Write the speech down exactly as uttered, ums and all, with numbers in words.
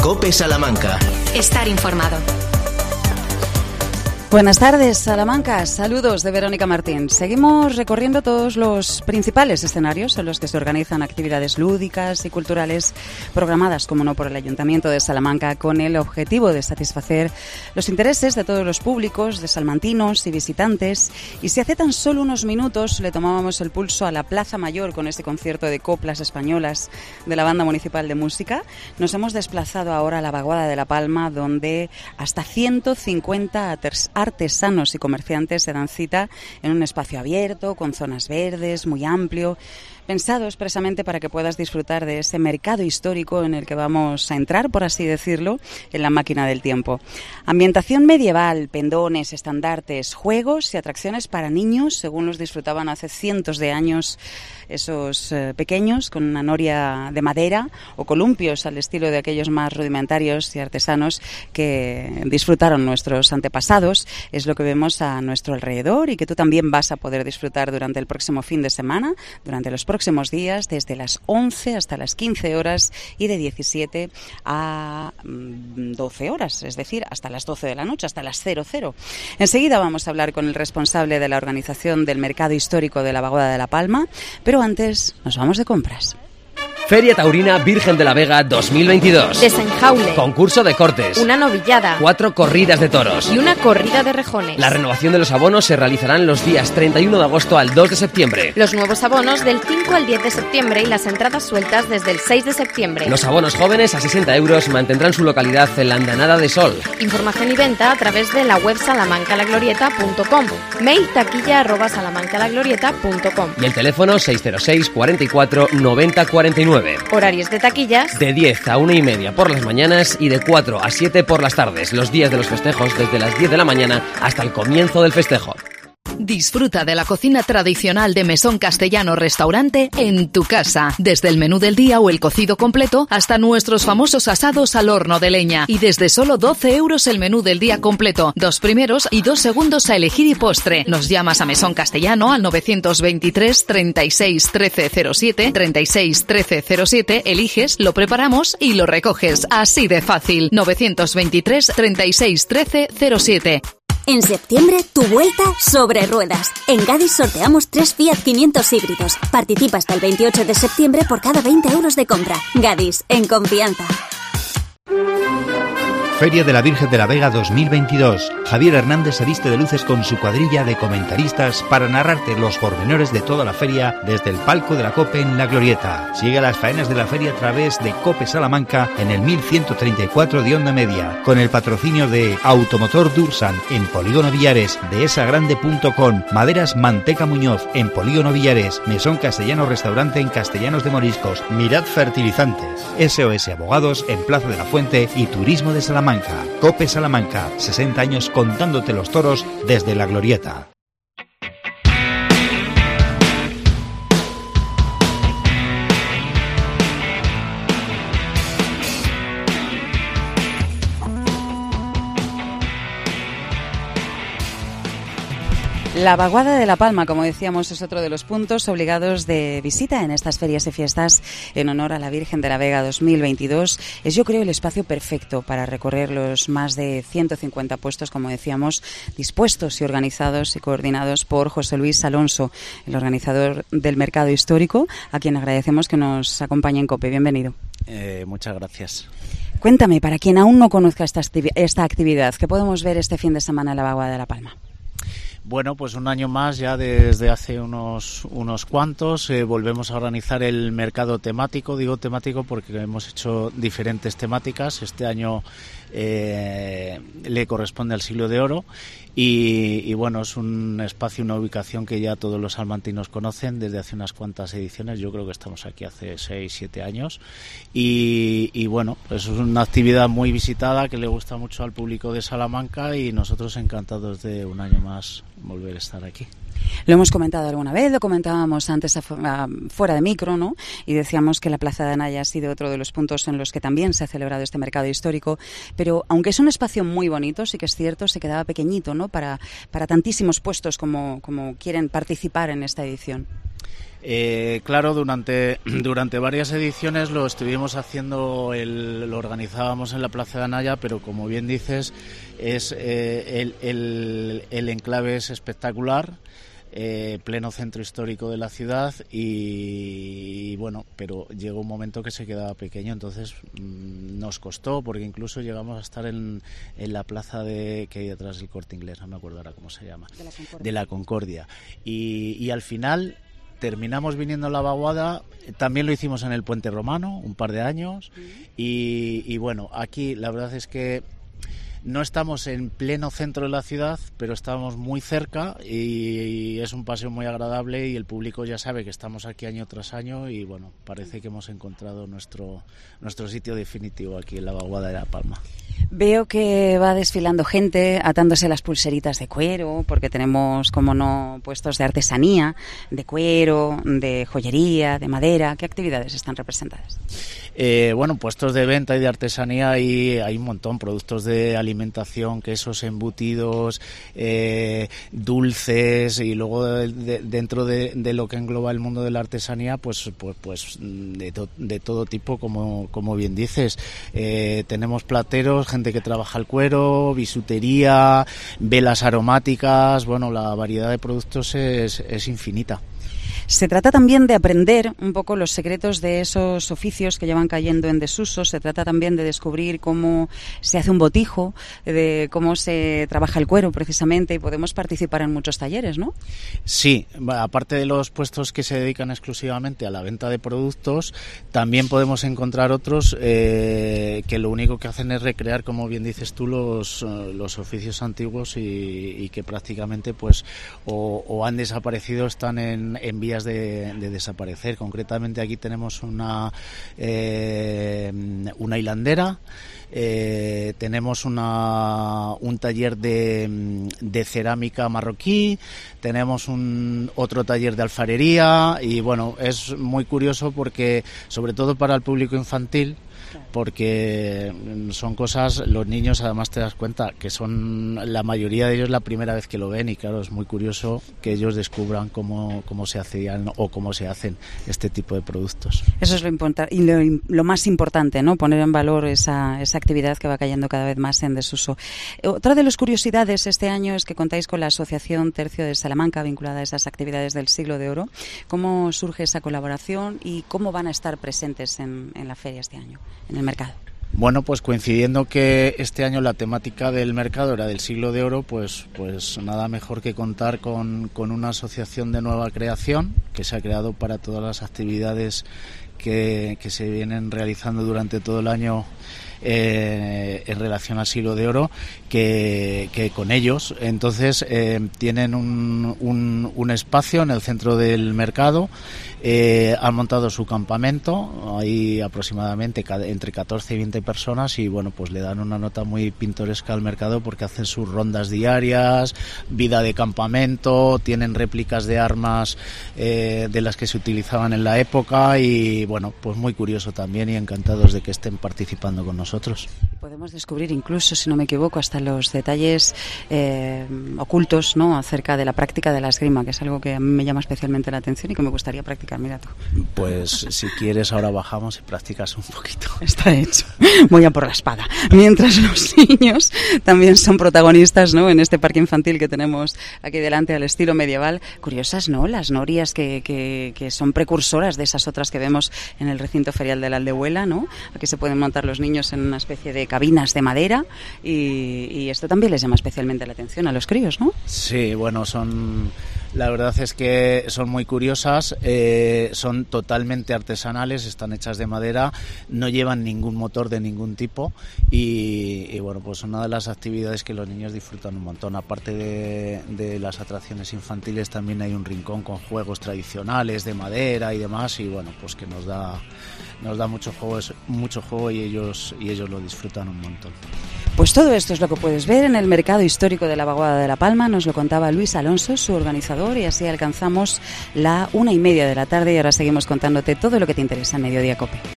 COPE Salamanca. Estar informado. Buenas tardes, Salamanca. Saludos de Verónica Martín. Seguimos recorriendo todos los principales escenarios en los que se organizan actividades lúdicas y culturales programadas, como no, por el Ayuntamiento de Salamanca, con el objetivo de satisfacer los intereses de todos los públicos, de salmantinos y visitantes. Y si hace tan solo unos minutos le tomábamos el pulso a la Plaza Mayor con este concierto de coplas españolas de la Banda Municipal de Música, nos hemos desplazado ahora a la Vaguada de La Palma, donde hasta ciento cincuenta artesanos y comerciantes se dan cita en un espacio abierto, con zonas verdes, muy amplio, pensado expresamente para que puedas disfrutar de ese mercado histórico en el que vamos a entrar, por así decirlo, en la máquina del tiempo. Ambientación medieval, pendones, estandartes, juegos y atracciones para niños, según los disfrutaban hace cientos de años esos eh, pequeños, con una noria de madera o columpios al estilo de aquellos más rudimentarios y artesanos que disfrutaron nuestros antepasados. Es lo que vemos a nuestro alrededor y que tú también vas a poder disfrutar durante el próximo fin de semana, durante los próximos días, desde las once hasta las quince horas y de diecisiete a doce horas, es decir, hasta las doce de la noche, hasta las cero cero. Enseguida vamos a hablar con el responsable de la organización del Mercado Histórico de la Vaguada de La Palma, pero antes nos vamos de compras. Feria Taurina Virgen de la Vega dos mil veintidós. Desenjaule. Concurso de cortes. Una novillada. Cuatro corridas de toros. Y una corrida de rejones. La renovación de los abonos se realizarán los días treinta y uno de agosto al dos de septiembre. Los nuevos abonos del cinco al diez de septiembre y las entradas sueltas desde el seis de septiembre. Los abonos jóvenes a sesenta euros mantendrán su localidad en la Andanada de Sol. Información y venta a través de la web salamancalaglorieta punto com. Mail taquilla arroba salamancalaglorieta punto com. Y el teléfono seis cero seis, cuarenta y cuatro, noventa cuarenta y nueve. Horarios de taquillas de diez a una y media por las mañanas y de cuatro a siete por las tardes, los días de los festejos desde las diez de la mañana hasta el comienzo del festejo. Disfruta de la cocina tradicional de Mesón Castellano Restaurante en tu casa. Desde el menú del día o el cocido completo hasta nuestros famosos asados al horno de leña. Y desde solo doce euros el menú del día completo. Dos primeros y dos segundos a elegir y postre. Nos llamas a Mesón Castellano al novecientos veintitrés, treinta y seis, trece cero siete, treinta y seis, trece cero siete. Eliges, lo preparamos y lo recoges. Así de fácil. novecientos veintitrés, treinta y seis, trece cero siete. En septiembre, tu vuelta sobre ruedas. En Gadis sorteamos tres Fiat quinientos híbridos. Participa hasta el veintiocho de septiembre por cada veinte euros de compra. Gadis, en confianza. Feria de la Virgen de la Vega dos mil veintidós. Javier Hernández se viste de luces con su cuadrilla de comentaristas para narrarte los pormenores de toda la feria desde el palco de la COPE en La Glorieta. Sigue las faenas de la feria a través de COPE Salamanca en el mil ciento treinta y cuatro de onda media, con el patrocinio de Automotor Dursan en Polígono Villares, deesagrande punto com, Maderas Manteca Muñoz en Polígono Villares, Mesón Castellano Restaurante en Castellanos de Moriscos, Mirad Fertilizantes, S O S Abogados en Plaza de la Fuente y Turismo de Salamanca. COPE Salamanca, sesenta años contándote los toros desde La Glorieta. La Vaguada de La Palma, como decíamos, es otro de los puntos obligados de visita en estas ferias y fiestas en honor a la Virgen de la Vega dos mil veintidós. Es, yo creo, el espacio perfecto para recorrer los más de ciento cincuenta puestos, como decíamos, dispuestos y organizados y coordinados por José Luis Alonso, el organizador del Mercado Histórico, a quien agradecemos que nos acompañe en COPE. Bienvenido. Eh, muchas gracias. Cuéntame, para quien aún no conozca esta, esta actividad, ¿qué podemos ver este fin de semana en la Vaguada de La Palma? Bueno, pues un año más, ya desde hace unos unos cuantos, eh, volvemos a organizar el mercado temático. Digo temático porque hemos hecho diferentes temáticas. Este año eh, le corresponde al Siglo de Oro y, y bueno, es un espacio, una ubicación que ya todos los salmantinos conocen desde hace unas cuantas ediciones. Yo creo que estamos aquí hace seis, siete años y, y bueno, pues es una actividad muy visitada que le gusta mucho al público de Salamanca y nosotros encantados de un año más volver a estar aquí. Lo hemos comentado alguna vez, lo comentábamos antes a, a, fuera de micro, ¿no? Y decíamos que la Plaza de Anaya ha sido otro de los puntos en los que también se ha celebrado este mercado histórico, pero aunque es un espacio muy bonito, sí que es cierto, se quedaba pequeñito, ¿no? Para, para tantísimos puestos como, como quieren participar en esta edición. Eh, claro, durante, durante varias ediciones lo estuvimos haciendo, el, lo organizábamos en la Plaza de Anaya, pero como bien dices, es eh, el, el, el enclave es espectacular. Eh, pleno centro histórico de la ciudad y, y bueno, pero llegó un momento que se quedaba pequeño, entonces mmm, nos costó, porque incluso llegamos a estar en, en la plaza de que hay detrás del Corte Inglés, no me acuerdo ahora cómo se llama, de la Concordia, de la Concordia. Y, y al final terminamos viniendo a la vaguada, también lo hicimos en el Puente Romano un par de años, uh-huh. y, y bueno, aquí la verdad es que no estamos en pleno centro de la ciudad, pero estamos muy cerca y es un paseo muy agradable y el público ya sabe que estamos aquí año tras año y bueno, parece que hemos encontrado nuestro, nuestro sitio definitivo aquí en la vaguada de La Palma. Veo que va desfilando gente atándose las pulseritas de cuero, porque tenemos, como no, puestos de artesanía, de cuero, de joyería, de madera. ¿Qué actividades están representadas? Eh, bueno, puestos de venta y de artesanía y hay un montón, productos de alimentación, quesos, embutidos, eh, dulces y luego de, de, dentro de, de lo que engloba el mundo de la artesanía, pues pues, pues de, to, de todo tipo, como, como bien dices. Eh, tenemos plateros, gente que trabaja el cuero, bisutería, velas aromáticas, bueno, la variedad de productos es, es infinita. Se trata también de aprender un poco los secretos de esos oficios que llevan cayendo en desuso. Se trata también de descubrir cómo se hace un botijo, de cómo se trabaja el cuero precisamente, y podemos participar en muchos talleres, ¿no? Sí, aparte de los puestos que se dedican exclusivamente a la venta de productos, también podemos encontrar otros eh, que lo único que hacen es recrear, como bien dices tú, los, los oficios antiguos y, y que prácticamente pues o, o han desaparecido, están en, en vías De, de desaparecer. Concretamente aquí tenemos una eh, una hilandera, eh, tenemos una, un taller de, de cerámica marroquí, tenemos un otro taller de alfarería y bueno, es muy curioso porque sobre todo para el público infantil, porque son cosas, los niños además te das cuenta que son la mayoría de ellos la primera vez que lo ven y claro, es muy curioso que ellos descubran cómo, cómo se hacían o cómo se hacen este tipo de productos. Eso es lo importante y lo, lo más importante, ¿no? Poner en valor esa, esa actividad que va cayendo cada vez más en desuso. Otra de las curiosidades este año es que contáis con la Asociación Tercio de Salamanca vinculada a esas actividades del Siglo de Oro. ¿Cómo surge esa colaboración y cómo van a estar presentes en, en la feria este año, en el mercado? Bueno, pues coincidiendo que este año la temática del mercado era del Siglo de Oro, pues, pues nada mejor que contar con, con una asociación de nueva creación que se ha creado para todas las actividades que, que se vienen realizando durante todo el año eh, en relación al Siglo de Oro, que, que con ellos entonces eh, tienen un, un, un espacio en el centro del mercado. Eh, han montado su campamento, hay aproximadamente entre catorce y veinte personas y bueno, pues le dan una nota muy pintoresca al mercado porque hacen sus rondas diarias, vida de campamento, tienen réplicas de armas eh, de las que se utilizaban en la época y bueno, pues muy curioso también y encantados de que estén participando con nosotros. Podemos descubrir incluso, si no me equivoco, hasta los detalles eh, ocultos, ¿no?, acerca de la práctica de la esgrima, que es algo que a mí me llama especialmente la atención y que me gustaría practicar. Mira tú. Pues si quieres ahora bajamos y practicas un poquito. Está hecho. Voy a por la espada. Mientras los niños también son protagonistas, ¿no?, en este parque infantil que tenemos aquí delante al estilo medieval. Curiosas, ¿no?, las norias que, que, que son precursoras de esas otras que vemos en el recinto ferial de la Aldehuela, ¿no? Aquí se pueden montar los niños en una especie de cabinas de madera y, y esto también les llama especialmente la atención a los críos, ¿no? Sí, bueno, son... La verdad es que son muy curiosas, eh, son totalmente artesanales, están hechas de madera, no llevan ningún motor de ningún tipo y, y bueno, pues una de las actividades que los niños disfrutan un montón. Aparte de, de las atracciones infantiles también hay un rincón con juegos tradicionales de madera y demás y bueno, pues que nos da nos da mucho juego, mucho juego y ellos y ellos lo disfrutan un montón. Pues todo esto es lo que puedes ver en el mercado histórico de la Vaguada de La Palma. Nos lo contaba Luis Alonso, su organizador, y así alcanzamos la una y media de la tarde y ahora seguimos contándote todo lo que te interesa en Mediodía Cope.